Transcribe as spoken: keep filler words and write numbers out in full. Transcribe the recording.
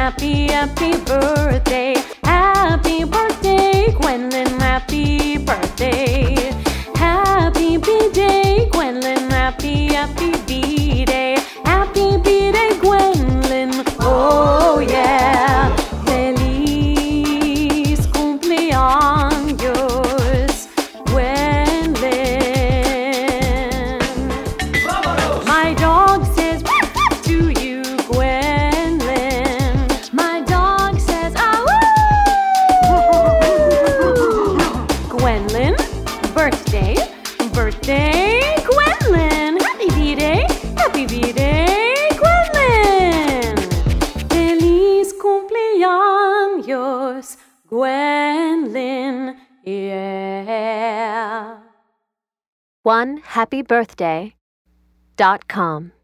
happy, happy birthday. Happy birthday, Gwendolyn, happy birthday. Happy B-Day, Gwendolyn, happy, happy B-Day. Happy B-Day, Gwendolyn, oh yeah. Feliz cumpleaños, Gwendolyn. My dog says to you, Gwendolyn. My dog says, ah, woo! Gwendolyn, birthday, birthday, Gwendolyn. Happy B-Day, happy B-Day, Gwendolyn. Feliz cumpleaños, Gwendolyn, yeah. one happy birthday dot com